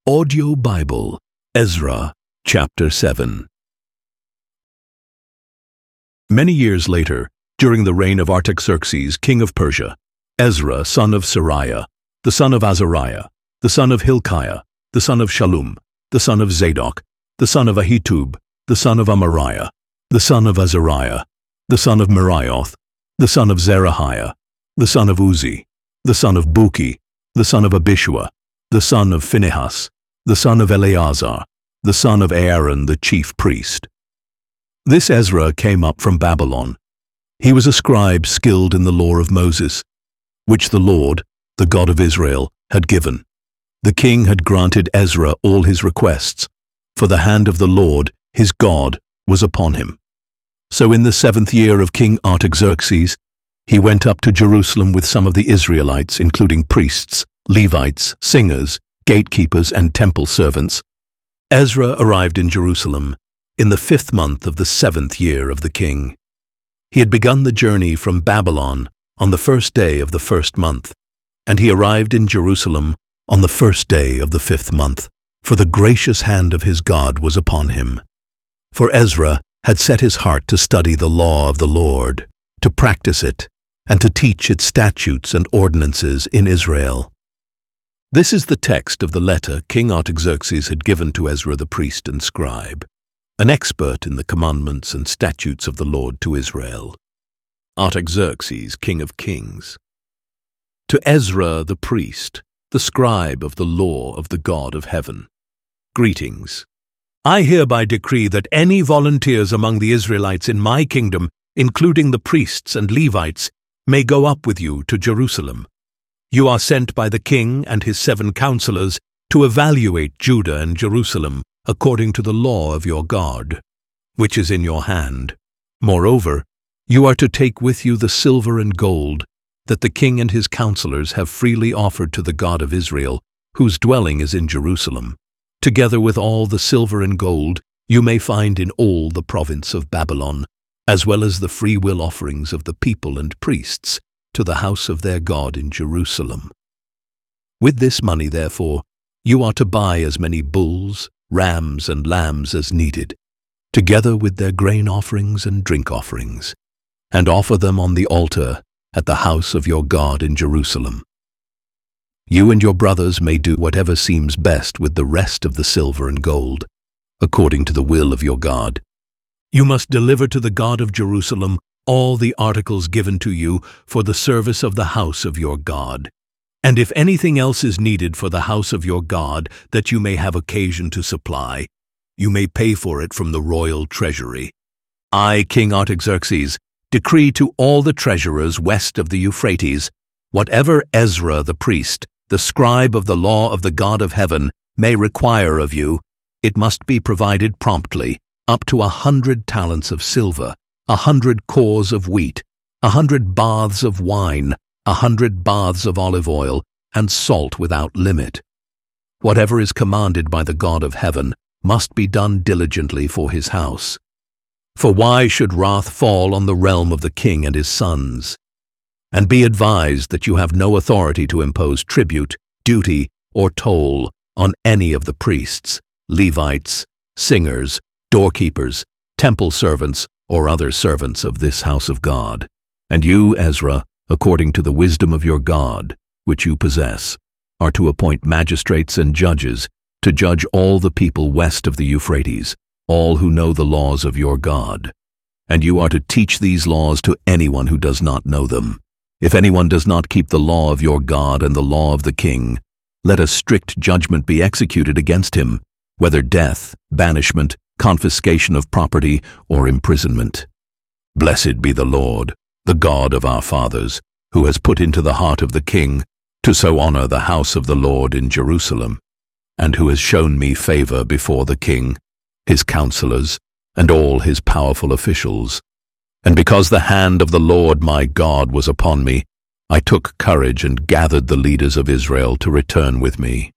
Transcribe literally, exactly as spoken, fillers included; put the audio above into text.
Audio Bible, Ezra, chapter seven. Many years later, during the reign of Artaxerxes, king of Persia, Ezra, son of Seraiah, the son of Azariah, the son of Hilkiah, the son of Shallum, the son of Zadok, the son of Ahitub, the son of Amariah, the son of Azariah, the son of Meraioth, the son of Zerahiah, the son of Uzi, the son of Buki, the son of Abishua, the son of Phinehas, the son of Eleazar, the son of Aaron the chief priest. This Ezra came up from Babylon. He was a scribe skilled in the law of Moses, which the Lord, the God of Israel, had given. The king had granted Ezra all his requests, for the hand of the Lord, his God, was upon him. So in the seventh year of King Artaxerxes, he went up to Jerusalem with some of the Israelites, including priests, Levites, singers, gatekeepers, and temple servants. Ezra arrived in Jerusalem in the fifth month of the seventh year of the king. He had begun the journey from Babylon on the first day of the first month, and he arrived in Jerusalem on the first day of the fifth month, for the gracious hand of his God was upon him. For Ezra had set his heart to study the law of the Lord, to practice it, and to teach its statutes and ordinances in Israel. This is the text of the letter King Artaxerxes had given to Ezra the priest and scribe, an expert in the commandments and statutes of the Lord to Israel. Artaxerxes, king of kings. To Ezra the priest, the scribe of the law of the God of heaven. Greetings. I hereby decree that any volunteers among the Israelites in my kingdom, including the priests and Levites, may go up with you to Jerusalem. You are sent by the king and his seven counselors to evaluate Judah and Jerusalem according to the law of your God, which is in your hand. Moreover, you are to take with you the silver and gold that the king and his counselors have freely offered to the God of Israel, whose dwelling is in Jerusalem, together with all the silver and gold you may find in all the province of Babylon, as well as the free will offerings of the people and priests to the house of their God in Jerusalem. With this money, therefore, you are to buy as many bulls, rams, and lambs as needed, together with their grain offerings and drink offerings, and offer them on the altar at the house of your God in Jerusalem. You and your brothers may do whatever seems best with the rest of the silver and gold, according to the will of your God. You must deliver to the God of Jerusalem all the articles given to you for the service of the house of your God. And if anything else is needed for the house of your God that you may have occasion to supply, you may pay for it from the royal treasury. I, King Artaxerxes, decree to all the treasurers west of the Euphrates, whatever Ezra the priest, the scribe of the law of the God of heaven, may require of you, it must be provided promptly, up to a hundred talents of silver, a hundred cores of wheat, a hundred baths of wine, a hundred baths of olive oil, and salt without limit. Whatever is commanded by the God of heaven must be done diligently for his house. For why should wrath fall on the realm of the king and his sons? And be advised that you have no authority to impose tribute, duty, or toll on any of the priests, Levites, singers, doorkeepers, temple servants, or other servants of this house of God. And you, Ezra, according to the wisdom of your God, which you possess, are to appoint magistrates and judges to judge all the people west of the Euphrates, all who know the laws of your God. And you are to teach these laws to anyone who does not know them. If anyone does not keep the law of your God and the law of the king, let a strict judgment be executed against him, whether death, banishment, confiscation of property, or imprisonment. Blessed be the Lord, the God of our fathers, who has put into the heart of the king to so honor the house of the Lord in Jerusalem, and who has shown me favor before the king, his counselors, and all his powerful officials. And because the hand of the Lord my God was upon me, I took courage and gathered the leaders of Israel to return with me.